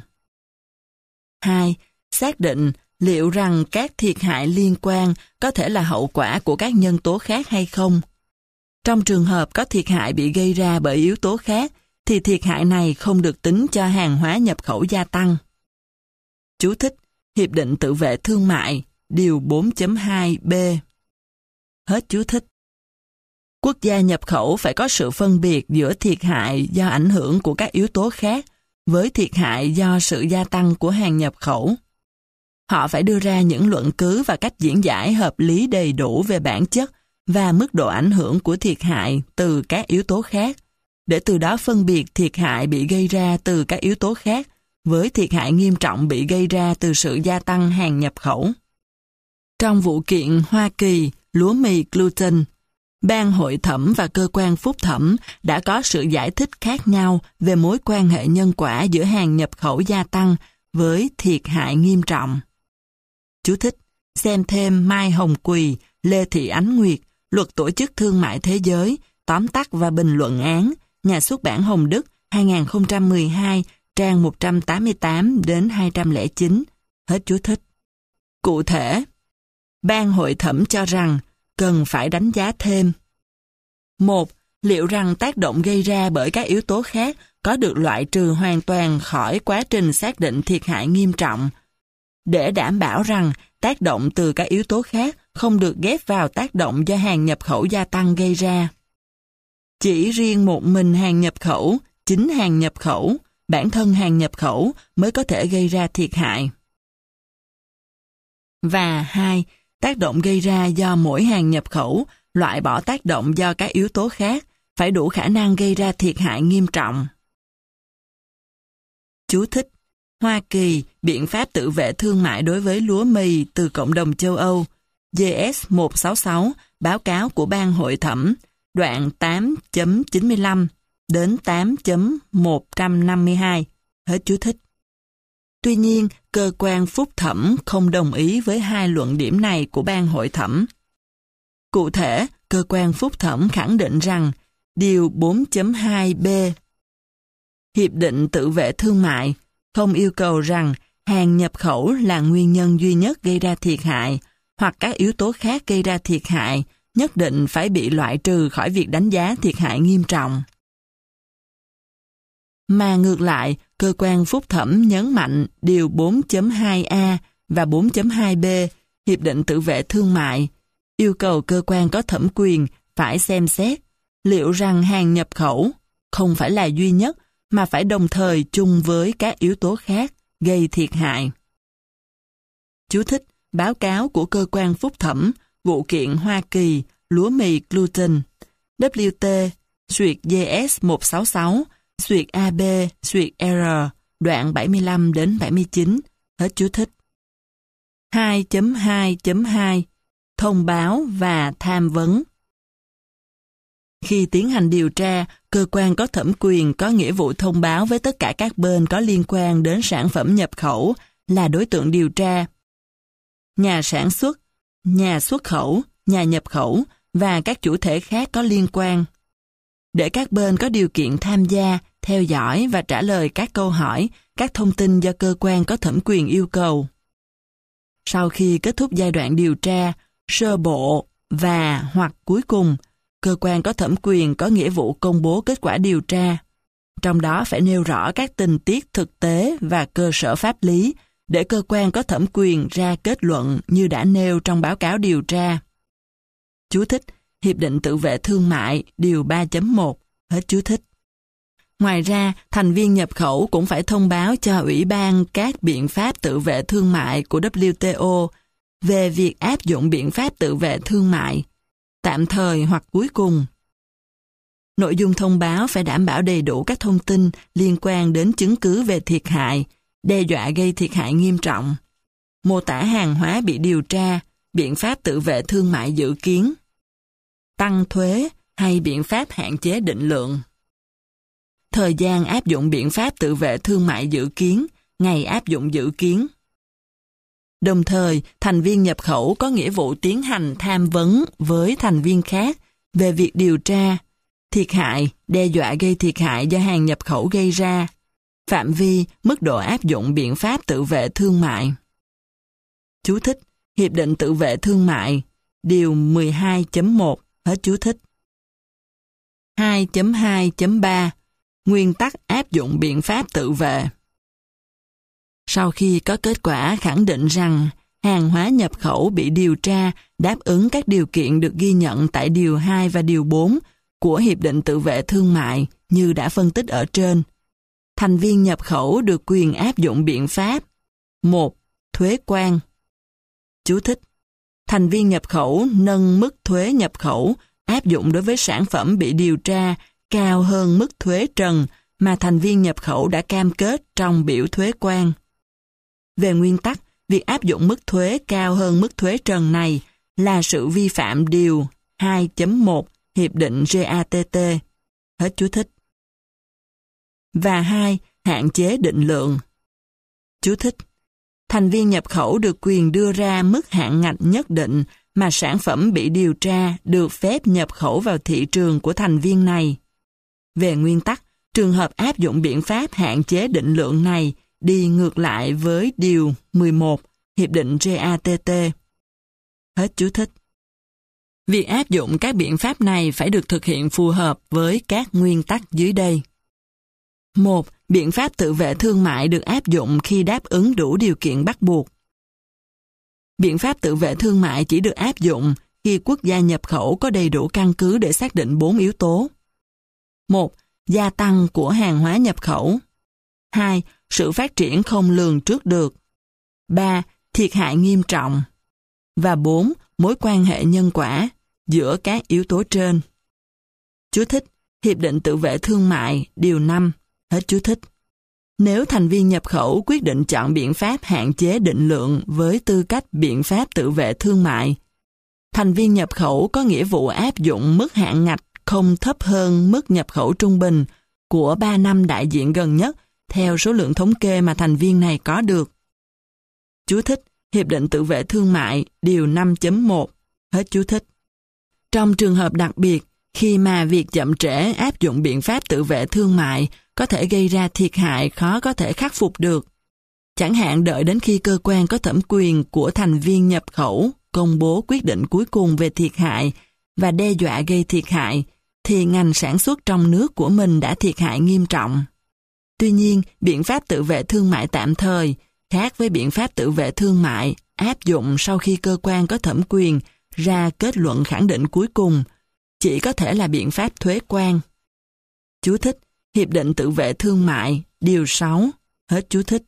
hai. Xác định liệu rằng các thiệt hại liên quan có thể là hậu quả của các nhân tố khác hay không. Trong trường hợp có thiệt hại bị gây ra bởi yếu tố khác, thì thiệt hại này không được tính cho hàng hóa nhập khẩu gia tăng. Chú thích: Hiệp định tự vệ thương mại, điều bốn chấm hai B. Hết chú thích. Quốc gia nhập khẩu phải có sự phân biệt giữa thiệt hại do ảnh hưởng của các yếu tố khác với thiệt hại do sự gia tăng của hàng nhập khẩu. Họ phải đưa ra những luận cứ và cách diễn giải hợp lý đầy đủ về bản chất và mức độ ảnh hưởng của thiệt hại từ các yếu tố khác, để từ đó phân biệt thiệt hại bị gây ra từ các yếu tố khác với thiệt hại nghiêm trọng bị gây ra từ sự gia tăng hàng nhập khẩu. Trong vụ kiện Hoa Kỳ, lúa mì gluten, Ban hội thẩm và cơ quan phúc thẩm đã có sự giải thích khác nhau về mối quan hệ nhân quả giữa hàng nhập khẩu gia tăng với thiệt hại nghiêm trọng. Chú thích: Xem thêm Mai Hồng Quỳ, Lê Thị Ánh Nguyệt, Luật Tổ chức Thương mại Thế giới, tóm tắt và bình luận án, Nhà xuất bản Hồng Đức, hai nghìn không trăm mười hai, trang một trăm tám mươi tám đến hai trăm lẻ chín. Hết chú thích. Cụ thể, Ban hội thẩm cho rằng cần phải đánh giá thêm: một. Liệu rằng tác động gây ra bởi các yếu tố khác có được loại trừ hoàn toàn khỏi quá trình xác định thiệt hại nghiêm trọng, để đảm bảo rằng tác động từ các yếu tố khác không được ghép vào tác động do hàng nhập khẩu gia tăng gây ra. Chỉ riêng một mình hàng nhập khẩu, chính hàng nhập khẩu, bản thân hàng nhập khẩu mới có thể gây ra thiệt hại. Và hai. Tác động gây ra do mỗi hàng nhập khẩu loại bỏ tác động do các yếu tố khác phải đủ khả năng gây ra thiệt hại nghiêm trọng. Chú thích: Hoa Kỳ, biện pháp tự vệ thương mại đối với lúa mì từ cộng đồng châu Âu, G S một sáu sáu, báo cáo của Ban hội thẩm, đoạn tám chấm chín mươi lăm đến tám chấm một trăm năm mươi hai. Hết chú thích. Tuy nhiên, cơ quan phúc thẩm không đồng ý với hai luận điểm này của Ban hội thẩm. Cụ thể, cơ quan phúc thẩm khẳng định rằng điều bốn chấm hai B Hiệp định tự vệ thương mại không yêu cầu rằng hàng nhập khẩu là nguyên nhân duy nhất gây ra thiệt hại, hoặc các yếu tố khác gây ra thiệt hại nhất định phải bị loại trừ khỏi việc đánh giá thiệt hại nghiêm trọng. Mà ngược lại, cơ quan phúc thẩm nhấn mạnh điều bốn chấm hai A và bốn chấm hai B Hiệp định tự vệ thương mại yêu cầu cơ quan có thẩm quyền phải xem xét liệu rằng hàng nhập khẩu không phải là duy nhất mà phải đồng thời chung với các yếu tố khác gây thiệt hại. Chú thích: Báo cáo của cơ quan phúc thẩm, vụ kiện Hoa Kỳ, lúa mì gluten, W T G S một sáu sáu, A B R, đoạn bảy mươi lăm đến bảy mươi chín. Hết chú thích. hai chấm hai chấm hai Thông báo và tham vấn. Khi tiến hành điều tra, cơ quan có thẩm quyền có nghĩa vụ thông báo với tất cả các bên có liên quan đến sản phẩm nhập khẩu là đối tượng điều tra. Nhà sản xuất, nhà xuất khẩu, nhà nhập khẩu và các chủ thể khác có liên quan, để các bên có điều kiện tham gia, theo dõi và trả lời các câu hỏi, các thông tin do cơ quan có thẩm quyền yêu cầu. Sau khi kết thúc giai đoạn điều tra, sơ bộ và hoặc cuối cùng, cơ quan có thẩm quyền có nghĩa vụ công bố kết quả điều tra. Trong đó phải nêu rõ các tình tiết thực tế và cơ sở pháp lý để cơ quan có thẩm quyền ra kết luận như đã nêu trong báo cáo điều tra. Chú thích: Hiệp định tự vệ thương mại, điều ba chấm một, hết chú thích. Ngoài ra, thành viên nhập khẩu cũng phải thông báo cho Ủy ban các biện pháp tự vệ thương mại của W T O về việc áp dụng biện pháp tự vệ thương mại, tạm thời hoặc cuối cùng. Nội dung thông báo phải đảm bảo đầy đủ các thông tin liên quan đến chứng cứ về thiệt hại, đe dọa gây thiệt hại nghiêm trọng, mô tả hàng hóa bị điều tra, biện pháp tự vệ thương mại dự kiến, tăng thuế hay biện pháp hạn chế định lượng. Thời gian áp dụng biện pháp tự vệ thương mại dự kiến, ngày áp dụng dự kiến. Đồng thời, thành viên nhập khẩu có nghĩa vụ tiến hành tham vấn với thành viên khác về việc điều tra, thiệt hại, đe dọa gây thiệt hại do hàng nhập khẩu gây ra, phạm vi, mức độ áp dụng biện pháp tự vệ thương mại. Chú thích: Hiệp định tự vệ thương mại, điều mười hai chấm một, hết chú thích. hai chấm hai chấm ba Nguyên tắc áp dụng biện pháp tự vệ. Sau khi có kết quả khẳng định rằng hàng hóa nhập khẩu bị điều tra đáp ứng các điều kiện được ghi nhận tại điều hai và điều bốn của Hiệp định tự vệ thương mại như đã phân tích ở trên, thành viên nhập khẩu được quyền áp dụng biện pháp một. Thuế quan. Chú thích: Thành viên nhập khẩu nâng mức thuế nhập khẩu áp dụng đối với sản phẩm bị điều tra cao hơn mức thuế trần mà thành viên nhập khẩu đã cam kết trong biểu thuế quan. Về nguyên tắc, việc áp dụng mức thuế cao hơn mức thuế trần này là sự vi phạm điều hai chấm một Hiệp định G A T T. Hết chú thích. Và hai. Hạn chế định lượng. Chú thích: Thành viên nhập khẩu được quyền đưa ra mức hạn ngạch nhất định mà sản phẩm bị điều tra được phép nhập khẩu vào thị trường của thành viên này. Về nguyên tắc, trường hợp áp dụng biện pháp hạn chế định lượng này đi ngược lại với điều mười một Hiệp định G A T T. Hết chú thích. Việc áp dụng các biện pháp này phải được thực hiện phù hợp với các nguyên tắc dưới đây. một. Biện pháp tự vệ thương mại được áp dụng khi đáp ứng đủ điều kiện bắt buộc. Biện pháp tự vệ thương mại chỉ được áp dụng khi quốc gia nhập khẩu có đầy đủ căn cứ để xác định bốn yếu tố. một. Gia tăng của hàng hóa nhập khẩu. hai. Sự phát triển không lường trước được. ba. Thiệt hại nghiêm trọng. Và bốn. Mối quan hệ nhân quả giữa các yếu tố trên. Chú thích: Hiệp định tự vệ thương mại, điều năm. Hết chú thích. Nếu thành viên nhập khẩu quyết định chọn biện pháp hạn chế định lượng với tư cách biện pháp tự vệ thương mại, thành viên nhập khẩu có nghĩa vụ áp dụng mức hạn ngạch không thấp hơn mức nhập khẩu trung bình của ba năm đại diện gần nhất theo số lượng thống kê mà thành viên này có được. Chú thích: Hiệp định tự vệ thương mại, điều năm chấm một. Hết chú thích. Trong trường hợp đặc biệt, khi mà việc chậm trễ áp dụng biện pháp tự vệ thương mại có thể gây ra thiệt hại khó có thể khắc phục được, chẳng hạn đợi đến khi cơ quan có thẩm quyền của thành viên nhập khẩu công bố quyết định cuối cùng về thiệt hại và đe dọa gây thiệt hại, thì ngành sản xuất trong nước của mình đã thiệt hại nghiêm trọng. Tuy nhiên, biện pháp tự vệ thương mại tạm thời khác với biện pháp tự vệ thương mại áp dụng sau khi cơ quan có thẩm quyền ra kết luận khẳng định cuối cùng, chỉ có thể là biện pháp thuế quan. Chú thích: Hiệp định tự vệ thương mại, điều sáu. Hết chú thích.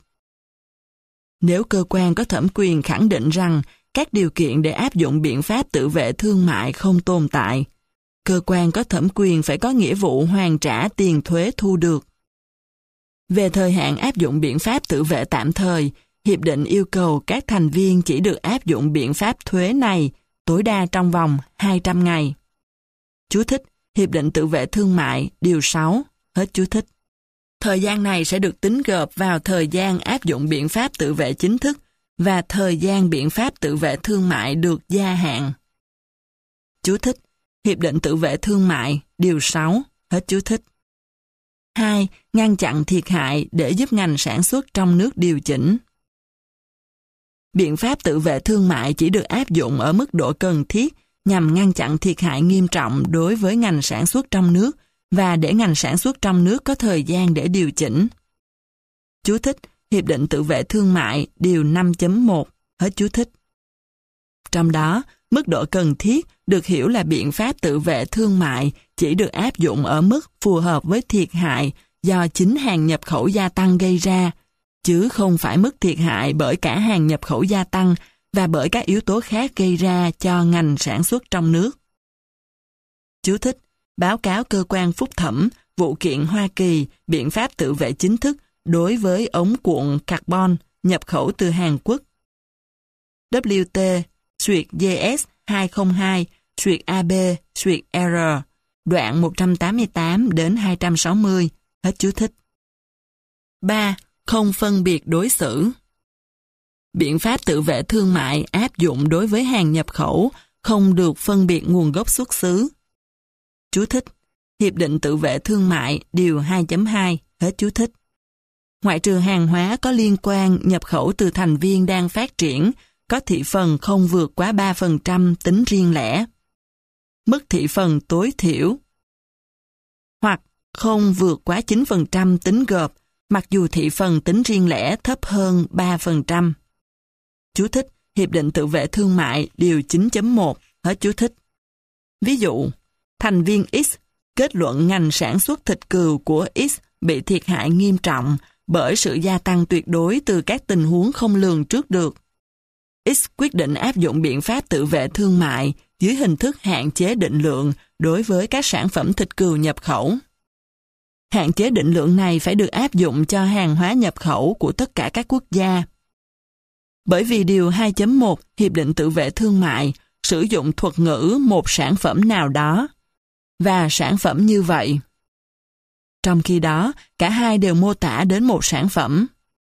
Nếu cơ quan có thẩm quyền khẳng định rằng các điều kiện để áp dụng biện pháp tự vệ thương mại không tồn tại, cơ quan có thẩm quyền phải có nghĩa vụ hoàn trả tiền thuế thu được. Về thời hạn áp dụng biện pháp tự vệ tạm thời, Hiệp định yêu cầu các thành viên chỉ được áp dụng biện pháp thuế này tối đa trong vòng hai trăm ngày. Chú thích: Hiệp định tự vệ thương mại, điều sáu. Hết chú thích. Thời gian này sẽ được tính gộp vào thời gian áp dụng biện pháp tự vệ chính thức và thời gian biện pháp tự vệ thương mại được gia hạn. Chú thích: Hiệp định tự vệ thương mại, điều sáu. Hết chú thích. hai. Ngăn chặn thiệt hại để giúp ngành sản xuất trong nước điều chỉnh. Biện pháp tự vệ thương mại chỉ được áp dụng ở mức độ cần thiết nhằm ngăn chặn thiệt hại nghiêm trọng đối với ngành sản xuất trong nước và để ngành sản xuất trong nước có thời gian để điều chỉnh. Chú thích: Hiệp định tự vệ thương mại điều năm chấm một, hết chú thích. Trong đó, mức độ cần thiết được hiểu là biện pháp tự vệ thương mại chỉ được áp dụng ở mức phù hợp với thiệt hại do chính hàng nhập khẩu gia tăng gây ra, chứ không phải mức thiệt hại bởi cả hàng nhập khẩu gia tăng và bởi các yếu tố khác gây ra cho ngành sản xuất trong nước. Chú thích: Báo cáo cơ quan phúc thẩm, vụ kiện Hoa Kỳ, biện pháp tự vệ chính thức đối với ống cuộn carbon nhập khẩu từ Hàn Quốc. W T xuyệt G S hai không hai xuyệt A B xuyệt R, đoạn một trăm tám mươi tám đến hai trăm sáu mươi, hết chú thích. ba. Không phân biệt đối xử. Biện pháp tự vệ thương mại áp dụng đối với hàng nhập khẩu không được phân biệt nguồn gốc xuất xứ. Chú thích: Hiệp định tự vệ thương mại điều hai chấm hai, hết chú thích. Ngoại trừ hàng hóa có liên quan nhập khẩu từ thành viên đang phát triển, có thị phần không vượt quá ba phần trăm tính riêng lẻ. Mức thị phần tối thiểu hoặc không vượt quá chín phần trăm tính gộp, mặc dù thị phần tính riêng lẻ thấp hơn ba phần trăm. Chú thích: Hiệp định tự vệ thương mại điều chín chấm một, hết chú thích. Ví dụ, thành viên X kết luận ngành sản xuất thịt cừu của X bị thiệt hại nghiêm trọng bởi sự gia tăng tuyệt đối từ các tình huống không lường trước được. X quyết định áp dụng biện pháp tự vệ thương mại dưới hình thức hạn chế định lượng đối với các sản phẩm thịt cừu nhập khẩu. Hạn chế định lượng này phải được áp dụng cho hàng hóa nhập khẩu của tất cả các quốc gia. Bởi vì điều hai chấm một Hiệp định tự vệ thương mại sử dụng thuật ngữ một sản phẩm nào đó và sản phẩm như vậy. Trong khi đó, cả hai đều mô tả đến một sản phẩm.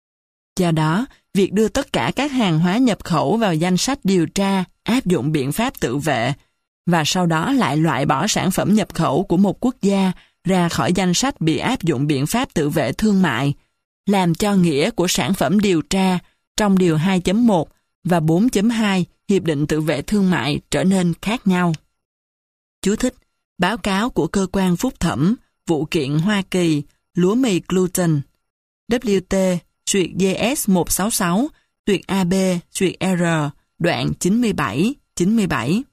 Do đó, việc đưa tất cả các hàng hóa nhập khẩu vào danh sách điều tra áp dụng biện pháp tự vệ và sau đó lại loại bỏ sản phẩm nhập khẩu của một quốc gia ra khỏi danh sách bị áp dụng biện pháp tự vệ thương mại, làm cho nghĩa của sản phẩm điều tra trong điều hai chấm một và bốn chấm hai Hiệp định tự vệ thương mại trở nên khác nhau. Chú thích: Báo cáo của cơ quan phúc thẩm, vụ kiện Hoa Kỳ, lúa mì gluten, W T xuyệt G S một sáu sáu xuyệt A B xuyệt R, đoạn chín mươi bảy, chín mươi bảy.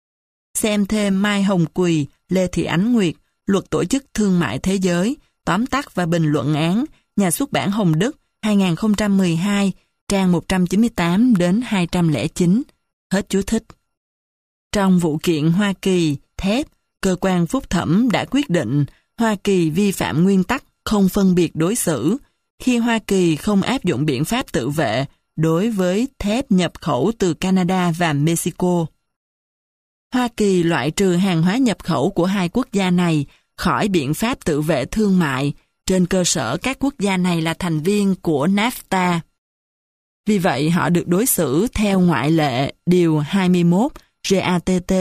Xem thêm Mai Hồng Quỳ, Lê Thị Ánh Nguyệt, Luật Tổ chức Thương mại Thế giới, tóm tắt và bình luận án, nhà xuất bản Hồng Đức, hai nghìn không trăm mười hai, trang một trăm chín mươi tám đến hai trăm lẻ chín, hết chú thích. Trong vụ kiện Hoa Kỳ, thép, cơ quan phúc thẩm đã quyết định Hoa Kỳ vi phạm nguyên tắc không phân biệt đối xử khi Hoa Kỳ không áp dụng biện pháp tự vệ đối với thép nhập khẩu từ Canada và Mexico. Hoa Kỳ loại trừ hàng hóa nhập khẩu của hai quốc gia này khỏi biện pháp tự vệ thương mại trên cơ sở các quốc gia này là thành viên của NAFTA. Vì vậy họ được đối xử theo ngoại lệ điều hai mươi mốt G A T T.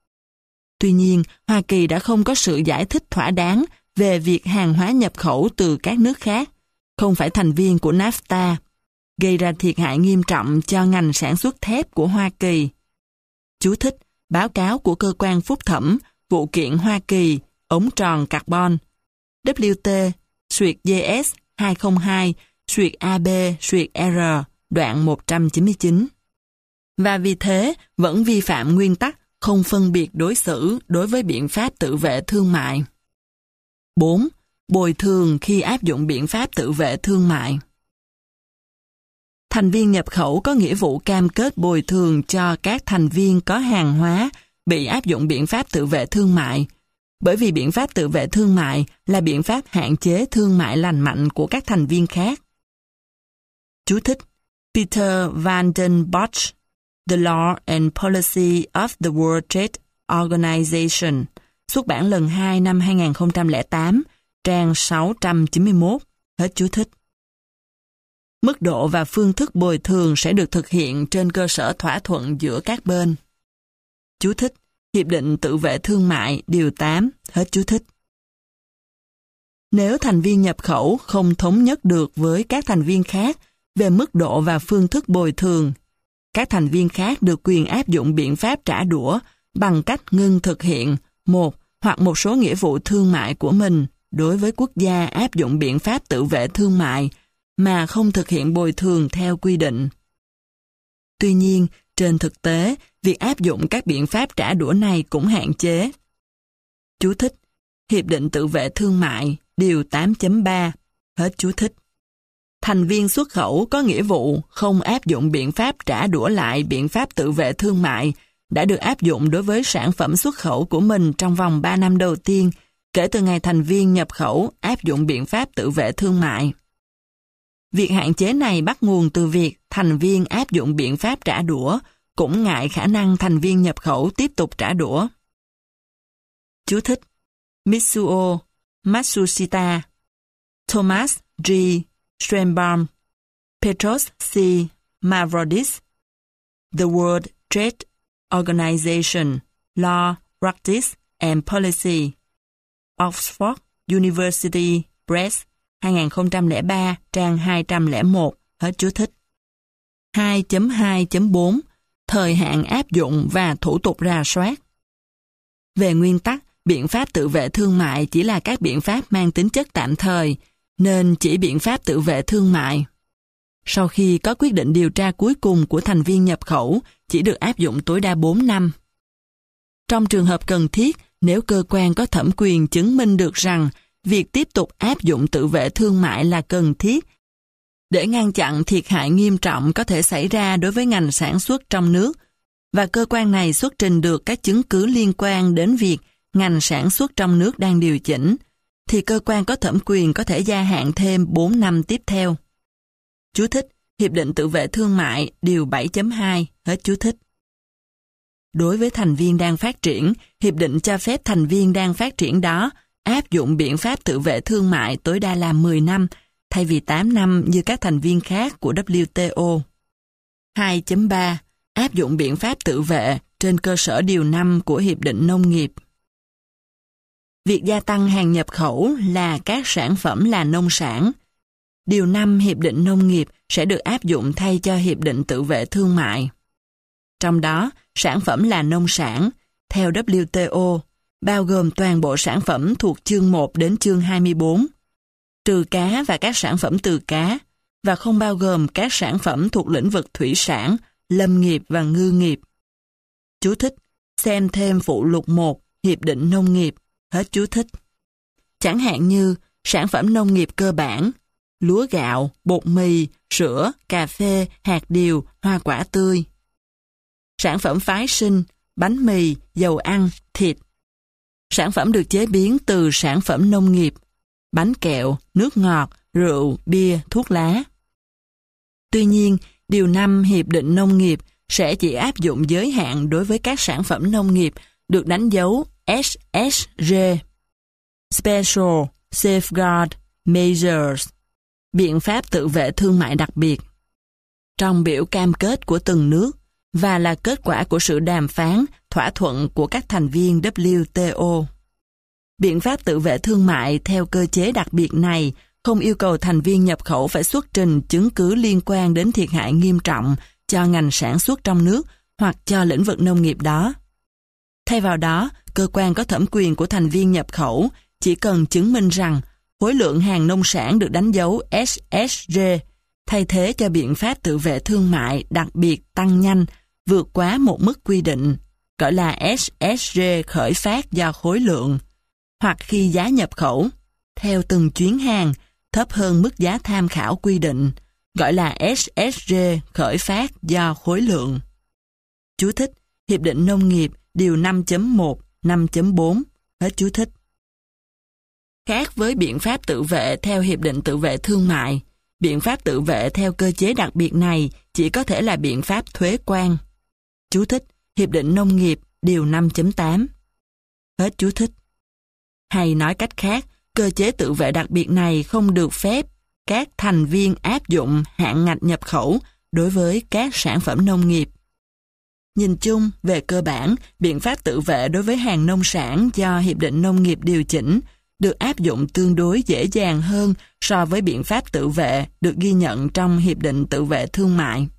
Tuy nhiên, Hoa Kỳ đã không có sự giải thích thỏa đáng về việc hàng hóa nhập khẩu từ các nước khác, không phải thành viên của NAFTA, gây ra thiệt hại nghiêm trọng cho ngành sản xuất thép của Hoa Kỳ. Chú thích: Báo cáo của cơ quan phúc thẩm, vụ kiện Hoa Kỳ, ống tròn carbon, W T xuyệt G S hai không hai xuyệt A B xuyệt R, đoạn một trăm chín mươi chín. Và vì thế, vẫn vi phạm nguyên tắc không phân biệt đối xử đối với biện pháp tự vệ thương mại. bốn. Bồi thường khi áp dụng biện pháp tự vệ thương mại. Thành viên nhập khẩu có nghĩa vụ cam kết bồi thường cho các thành viên có hàng hóa bị áp dụng biện pháp tự vệ thương mại, bởi vì biện pháp tự vệ thương mại là biện pháp hạn chế thương mại lành mạnh của các thành viên khác. Chú thích: Peter Van den Bosch, The Law and Policy of the World Trade Organization, xuất bản lần hai năm hai nghìn không trăm lẻ tám, trang sáu trăm chín mươi mốt, hết chú thích. Mức độ và phương thức bồi thường sẽ được thực hiện trên cơ sở thỏa thuận giữa các bên. Chú thích: Hiệp định tự vệ thương mại điều tám, hết chú thích. Nếu thành viên nhập khẩu không thống nhất được với các thành viên khác về mức độ và phương thức bồi thường, các thành viên khác được quyền áp dụng biện pháp trả đũa bằng cách ngưng thực hiện một hoặc một số nghĩa vụ thương mại của mình đối với quốc gia áp dụng biện pháp tự vệ thương mại mà không thực hiện bồi thường theo quy định. Tuy nhiên, trên thực tế, việc áp dụng các biện pháp trả đũa này cũng hạn chế. Chú thích: Hiệp định tự vệ thương mại, điều tám chấm ba, hết chú thích. Thành viên xuất khẩu có nghĩa vụ không áp dụng biện pháp trả đũa lại biện pháp tự vệ thương mại đã được áp dụng đối với sản phẩm xuất khẩu của mình trong vòng ba năm đầu tiên, kể từ ngày thành viên nhập khẩu áp dụng biện pháp tự vệ thương mại. Việc hạn chế này bắt nguồn từ việc thành viên áp dụng biện pháp trả đũa cũng ngại khả năng thành viên nhập khẩu tiếp tục trả đũa. Chú thích: Mitsuo Matsushita, Thomas G. Strenbaum, Petros C. Mavrodis, The World Trade Organization, Law, Practice and Policy, Oxford University Press, hai nghìn không trăm lẻ ba, trang hai trăm lẻ một, hết chú thích. hai chấm hai chấm bốn Thời hạn áp dụng và thủ tục rà soát. Về nguyên tắc, biện pháp tự vệ thương mại chỉ là các biện pháp mang tính chất tạm thời, nên chỉ biện pháp tự vệ thương mại. Sau khi có quyết định điều tra cuối cùng của thành viên nhập khẩu, chỉ được áp dụng tối đa bốn năm. Trong trường hợp cần thiết, nếu cơ quan có thẩm quyền chứng minh được rằng việc tiếp tục áp dụng tự vệ thương mại là cần thiết để ngăn chặn thiệt hại nghiêm trọng có thể xảy ra đối với ngành sản xuất trong nước, và cơ quan này xuất trình được các chứng cứ liên quan đến việc ngành sản xuất trong nước đang điều chỉnh, thì cơ quan có thẩm quyền có thể gia hạn thêm bốn năm tiếp theo. Chú thích: Hiệp định tự vệ thương mại, điều bảy chấm hai, hết chú thích. Đối với thành viên đang phát triển, hiệp định cho phép thành viên đang phát triển đó áp dụng biện pháp tự vệ thương mại tối đa là mười năm, thay vì tám năm như các thành viên khác của W T O. hai chấm ba Áp dụng biện pháp tự vệ trên cơ sở điều năm của Hiệp định Nông nghiệp. Việc gia tăng hàng nhập khẩu là các sản phẩm là nông sản. Điều năm Hiệp định Nông nghiệp sẽ được áp dụng thay cho Hiệp định tự vệ thương mại. Trong đó, sản phẩm là nông sản, theo W T O, bao gồm toàn bộ sản phẩm thuộc chương một đến chương hai mươi bốn, trừ cá và các sản phẩm từ cá, và không bao gồm các sản phẩm thuộc lĩnh vực thủy sản, lâm nghiệp và ngư nghiệp. Chú thích: Xem thêm phụ lục một, Hiệp định Nông nghiệp, hết chú thích. Chẳng hạn như sản phẩm nông nghiệp cơ bản, lúa gạo, bột mì, sữa, cà phê, hạt điều, hoa quả tươi. Sản phẩm phái sinh, bánh mì, dầu ăn, thịt. Sản phẩm được chế biến từ sản phẩm nông nghiệp, bánh kẹo, nước ngọt, rượu, bia, thuốc lá. Tuy nhiên, điều năm Hiệp định Nông nghiệp sẽ chỉ áp dụng giới hạn đối với các sản phẩm nông nghiệp được đánh dấu S S G, Special Safeguard Measures, biện pháp tự vệ thương mại đặc biệt, trong biểu cam kết của từng nước, và là kết quả của sự đàm phán, thỏa thuận của các thành viên W T O. Biện pháp tự vệ thương mại theo cơ chế đặc biệt này không yêu cầu thành viên nhập khẩu phải xuất trình chứng cứ liên quan đến thiệt hại nghiêm trọng cho ngành sản xuất trong nước hoặc cho lĩnh vực nông nghiệp đó. Thay vào đó, cơ quan có thẩm quyền của thành viên nhập khẩu chỉ cần chứng minh rằng khối lượng hàng nông sản được đánh dấu S S G thay thế cho biện pháp tự vệ thương mại đặc biệt tăng nhanh vượt quá một mức quy định, gọi là S S G khởi phát do khối lượng, hoặc khi giá nhập khẩu, theo từng chuyến hàng, thấp hơn mức giá tham khảo quy định, gọi là S S G khởi phát do khối lượng. Chú thích: Hiệp định Nông nghiệp, điều năm chấm một, năm chấm bốn, hết chú thích. Khác với biện pháp tự vệ theo Hiệp định tự vệ thương mại, biện pháp tự vệ theo cơ chế đặc biệt này chỉ có thể là biện pháp thuế quan. Chú thích: Hiệp định Nông nghiệp, điều năm chấm tám. Hết chú thích. Hay nói cách khác, cơ chế tự vệ đặc biệt này không được phép các thành viên áp dụng hạn ngạch nhập khẩu đối với các sản phẩm nông nghiệp. Nhìn chung, về cơ bản, biện pháp tự vệ đối với hàng nông sản do Hiệp định Nông nghiệp điều chỉnh được áp dụng tương đối dễ dàng hơn so với biện pháp tự vệ được ghi nhận trong Hiệp định tự vệ thương mại.